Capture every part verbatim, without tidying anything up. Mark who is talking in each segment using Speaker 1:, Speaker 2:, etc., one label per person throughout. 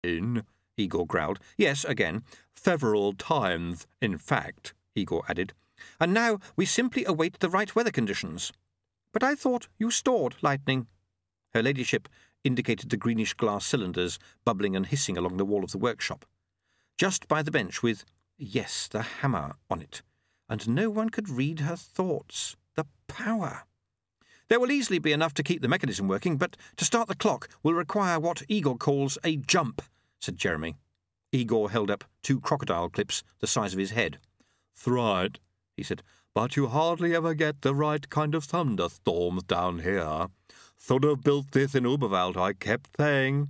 Speaker 1: In, Igor growled. Yes, again. Several times, in fact, Igor added. And now we simply await the right weather conditions. But I thought you stored lightning. Her ladyship indicated the greenish glass cylinders bubbling and hissing along the wall of the workshop, just by the bench with, yes, the hammer on it, and no one could read her thoughts. The power! There will easily be enough to keep the mechanism working, but to start the clock will require what Igor calls a jump, said Jeremy. Igor held up two crocodile clips the size of his head. Right, he said, but you hardly ever get the right kind of thunderstorms down here. Should have built this in Uberwald, I kept saying.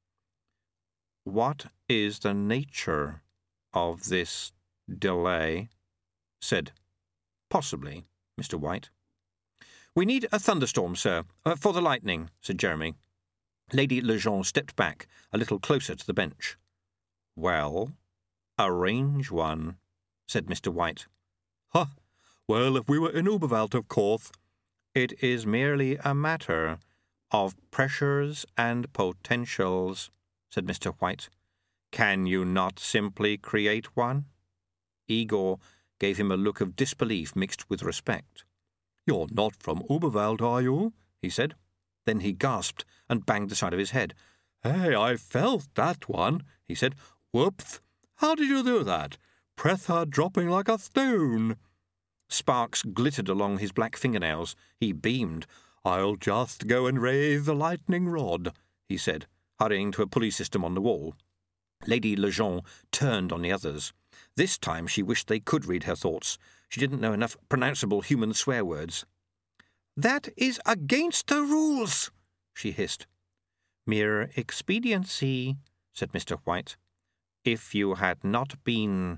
Speaker 1: What is the nature of this delay? Said, possibly, Mister White. We need a thunderstorm, sir, uh, for the lightning, said Jeremy. Lady Lejeune stepped back a little closer to the bench. Well, arrange one, said Mister White. Huh, well, if we were in Uberwald, of course. It is merely a matter of pressures and potentials, said Mister White. Can you not simply create one? Igor gave him a look of disbelief mixed with respect. You're not from Uberwald, are you? He said. Then he gasped and banged the side of his head. Hey, I felt that one, he said. Whoops! How did you do that? Pressure dropping like a stone. Sparks glittered along his black fingernails. He beamed. I'll just go and raise the lightning rod, he said, hurrying to a pulley system on the wall. Lady Lejeune turned on the others. This time she wished they could read her thoughts. She didn't know enough pronounceable human swear words. That is against the rules, she hissed. Mere expediency, said Mister White. If you had not been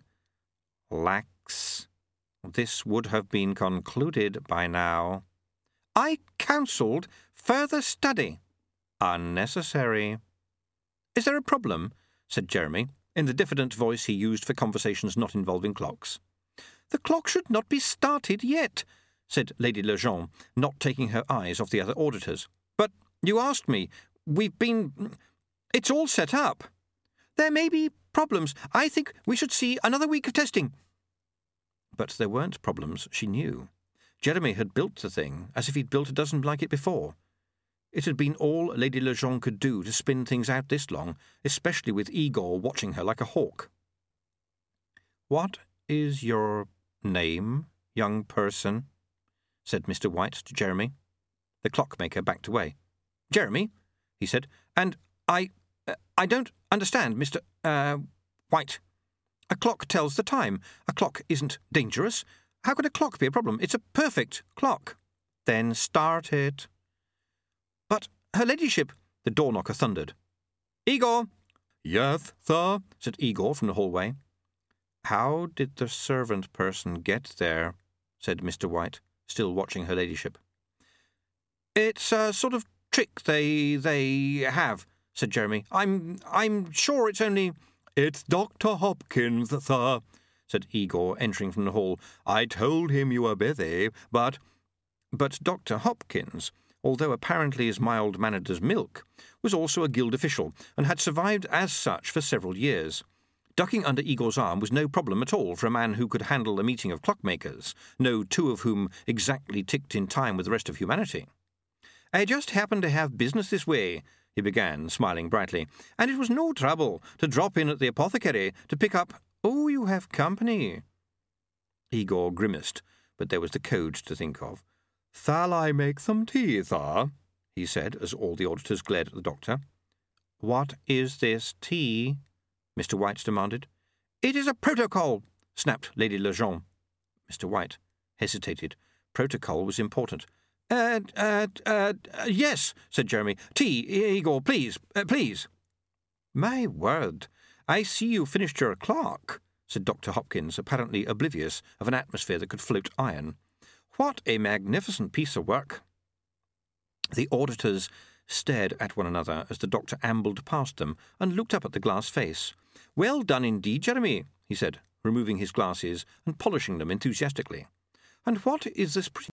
Speaker 1: lax, this would have been concluded by now. I counselled further study. Unnecessary. Is there a problem? Said Jeremy, in the diffident voice he used for conversations not involving clocks. The clock should not be started yet, said Lady Lejeune, not taking her eyes off the other auditors. But you asked me. We've been... It's all set up. There may be problems. I think we should see another week of testing. But there weren't problems, she knew. Jeremy had built the thing as if he'd built a dozen like it before. It had been all Lady Lejeune could do to spin things out this long, especially with Igor watching her like a hawk. What is your name, young person? Said Mister White to Jeremy. The clockmaker backed away. Jeremy, he said, and I... Uh, I don't understand, Mister Uh, White. A clock tells the time. A clock isn't dangerous. How could a clock be a problem? It's a perfect clock. Then start it. But, her ladyship, the door knocker thundered. Igor! Yes, sir, said Igor from the hallway. How did the servant person get there? Said Mister White, still watching her ladyship. It's a sort of trick they they have, said Jeremy. I'm I'm sure it's only... It's Doctor Hopkins, sir, said Igor, entering from the hall. I told him you were busy, but... But Doctor Hopkins, although apparently as mild-mannered as milk, was also a guild official and had survived as such for several years. Ducking under Igor's arm was no problem at all for a man who could handle a meeting of clockmakers, no two of whom exactly ticked in time with the rest of humanity. I just happened to have business this way, he began, smiling brightly, and it was no trouble to drop in at the apothecary to pick up... Oh, you have company. Igor grimaced, but there was the code to think of. Shall I make some tea, sir? He said, as all the auditors glared at the doctor. What is this tea? Mister White demanded. It is a protocol, snapped Lady Lejeune. Mister White hesitated. Protocol was important. Uh, uh, uh, uh, yes, said Jeremy. Tea, Igor, please, uh, please. My word, I see you finished your clock, said Doctor Hopkins, apparently oblivious of an atmosphere that could float iron. What a magnificent piece of work. The auditors stared at one another as the doctor ambled past them and looked up at the glass face. Well done indeed, Jeremy, he said, removing his glasses and polishing them enthusiastically. And what is this pretty